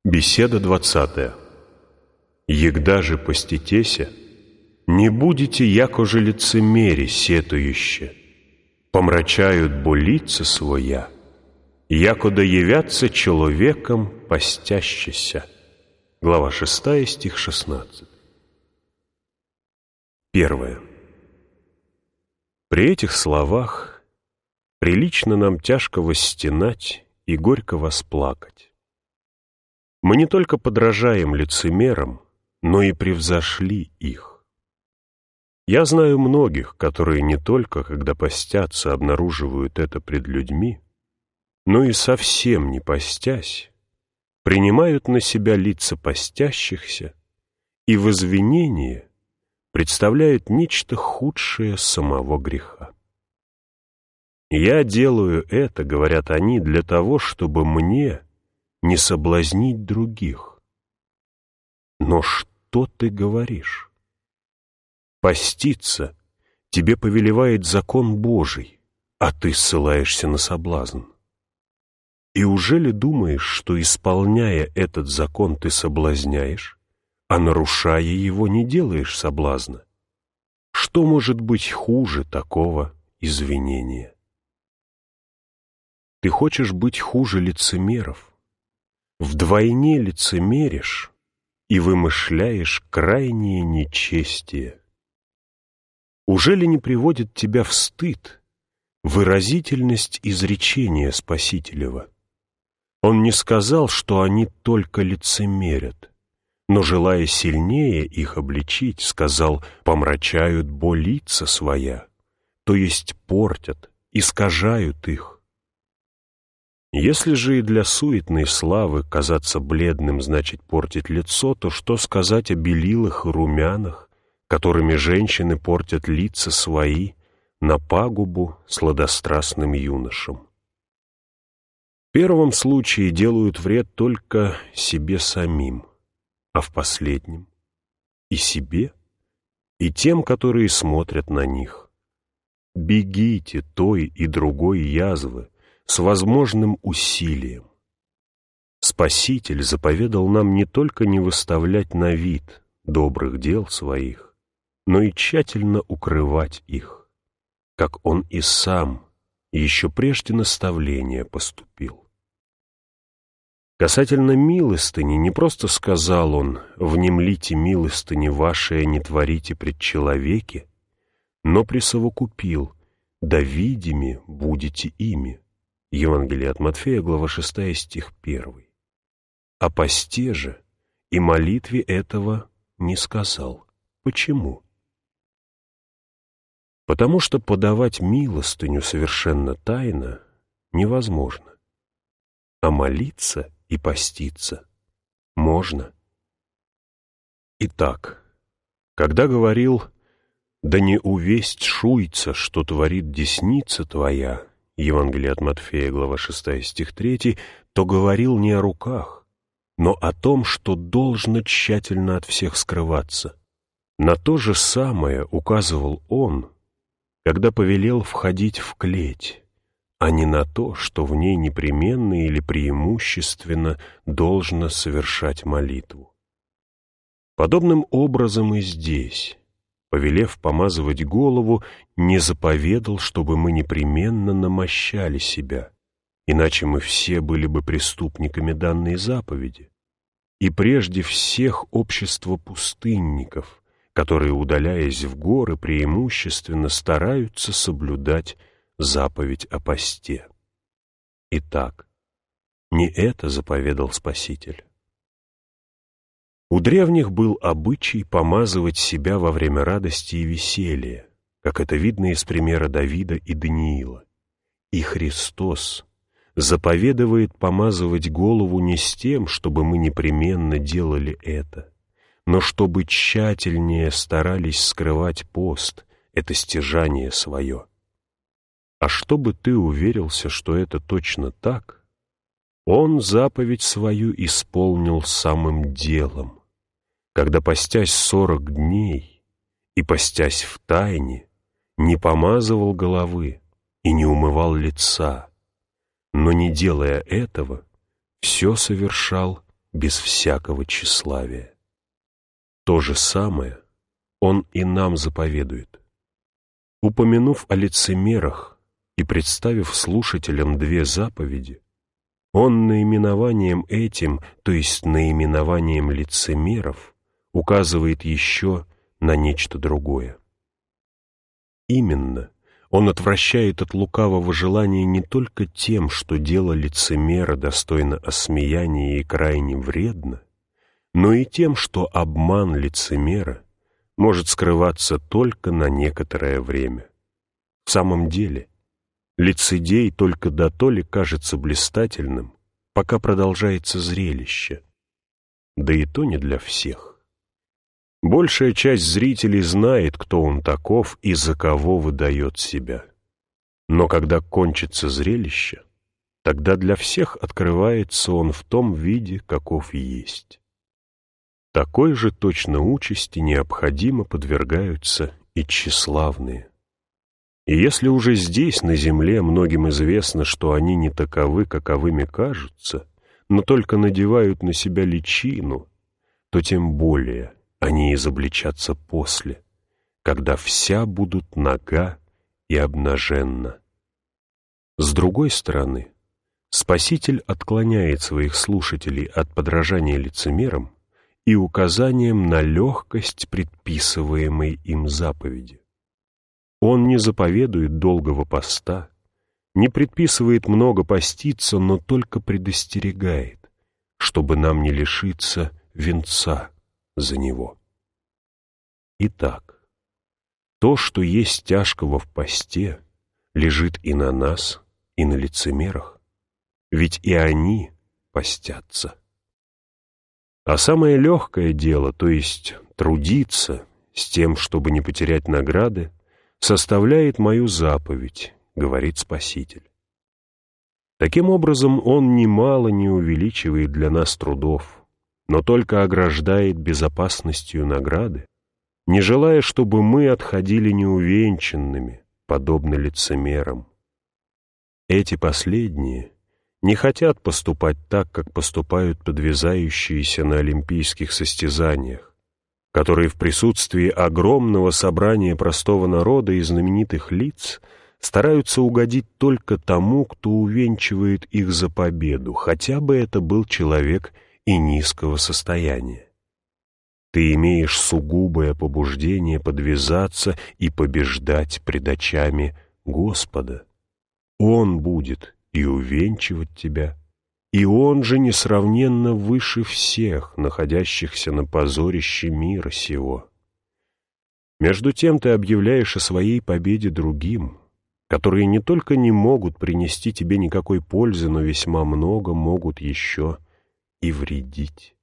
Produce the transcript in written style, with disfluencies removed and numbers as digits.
Беседа 20. «Егда же поститеся, не будете, якоже лицемери сетующе, помрачают бо лица своя, якода явятся человеком постящися». Глава 6, стих 16. 1. При этих словах прилично нам тяжко восстенать и горько восплакать. Мы не только подражаем лицемерам, но и превзошли их. Я знаю многих, которые не только, когда постятся, обнаруживают это пред людьми, но и совсем не постясь, принимают на себя лица постящихся и в извинение представляют нечто худшее самого греха. «Я делаю это, — говорят они, — для того, чтобы мне не соблазнить других». Но что ты говоришь? Поститься тебе повелевает закон Божий, а ты ссылаешься на соблазн. И ужели думаешь, что, исполняя этот закон, ты соблазняешь, а нарушая его, не делаешь соблазна? Что может быть хуже такого извинения? Ты хочешь быть хуже лицемеров? Вдвойне лицемеришь и вымышляешь крайнее нечестие. Ужели не приводит тебя в стыд выразительность изречения Спасителева? Он не сказал, что они только лицемерят, но, желая сильнее их обличить, сказал: «помрачают бо лица своя», то есть портят, искажают их. Если же и для суетной славы казаться бледным значит портить лицо, то что сказать о белилах и румянах, которыми женщины портят лица свои на пагубу сладострастным юношам? В первом случае делают вред только себе самим, а в последнем и себе, и тем, которые смотрят на них. Бегите той и другой язвы с возможным усилием. Спаситель заповедал нам не только не выставлять на вид добрых дел своих, но и тщательно укрывать их, как Он и сам еще прежде наставления поступил. Касательно милостыни не просто сказал Он: «внемлите милостыни ваши, не творите пред человеки», но присовокупил: «да видими будете ими». Евангелие от Матфея, глава 6, стих 1. О посте же и молитве этого не сказал. Почему? Потому что подавать милостыню совершенно тайно невозможно, а молиться и поститься можно. Итак, когда говорил: «да не увесть шуйца, что творит десница твоя», Евангелие от Матфея, глава 6, стих 3, то говорил не о руках, но о том, что должно тщательно от всех скрываться. На то же самое указывал Он, когда повелел входить в клеть, а не на то, что в ней непременно или преимущественно должно совершать молитву. Подобным образом и здесь, повелев помазывать голову, не заповедал, чтобы мы непременно намощали себя, иначе мы все были бы преступниками данной заповеди. И прежде всех общество пустынников, которые, удаляясь в горы, преимущественно стараются соблюдать заповедь о посте. Итак, не это заповедал Спаситель. У древних был обычай помазывать себя во время радости и веселья, как это видно из примера Давида и Даниила. И Христос заповедует помазывать голову не с тем, чтобы мы непременно делали это, но чтобы тщательнее старались скрывать пост, это стяжание свое. А чтобы ты уверился, что это точно так, Он заповедь свою исполнил самым делом, когда, постясь 40 дней и постясь в тайне, не помазывал головы и не умывал лица, но, не делая этого, все совершал без всякого тщеславия. То же самое он и нам заповедует. Упомянув о лицемерах и представив слушателям две заповеди, он наименованием этим, то есть наименованием лицемеров, указывает еще на нечто другое. Именно, он отвращает от лукавого желания не только тем, что дело лицемера достойно осмеяния и крайне вредно, но и тем, что обман лицемера может скрываться только на некоторое время. В самом деле, лицедей только дотоле кажется блистательным, пока продолжается зрелище, да и то не для всех. Большая часть зрителей знает, кто он таков и за кого выдает себя. Но когда кончится зрелище, тогда для всех открывается он в том виде, каков есть. Такой же точно участи необходимо подвергаются и тщеславные. И если уже здесь, на земле, многим известно, что они не таковы, каковыми кажутся, но только надевают на себя личину, то тем более они изобличатся после, когда вся будут нага и обнаженна. С другой стороны, Спаситель отклоняет своих слушателей от подражания лицемерам и указанием на легкость предписываемой им заповеди. Он не заповедует долгого поста, не предписывает много поститься, но только предостерегает, чтобы нам не лишиться венца за него. Итак, то, что есть тяжкого в посте, лежит и на нас, и на лицемерах, ведь и они постятся. А самое легкое дело, то есть трудиться с тем, чтобы не потерять награды, составляет мою заповедь, говорит Спаситель. Таким образом, он немало не увеличивает для нас трудов, но только ограждает безопасностью награды, не желая, чтобы мы отходили неувенчанными, подобно лицемерам. Эти последние не хотят поступать так, как поступают подвязающиеся на олимпийских состязаниях, которые в присутствии огромного собрания простого народа и знаменитых лиц стараются угодить только тому, кто увенчивает их за победу, хотя бы это был человек и низкого состояния. Ты имеешь сугубое побуждение подвязаться и побеждать пред очами Господа. Он будет и увенчивать тебя, и Он же несравненно выше всех, находящихся на позорище мира сего. Между тем ты объявляешь о своей победе другим, которые не только не могут принести тебе никакой пользы, но весьма много могут еще и вредить.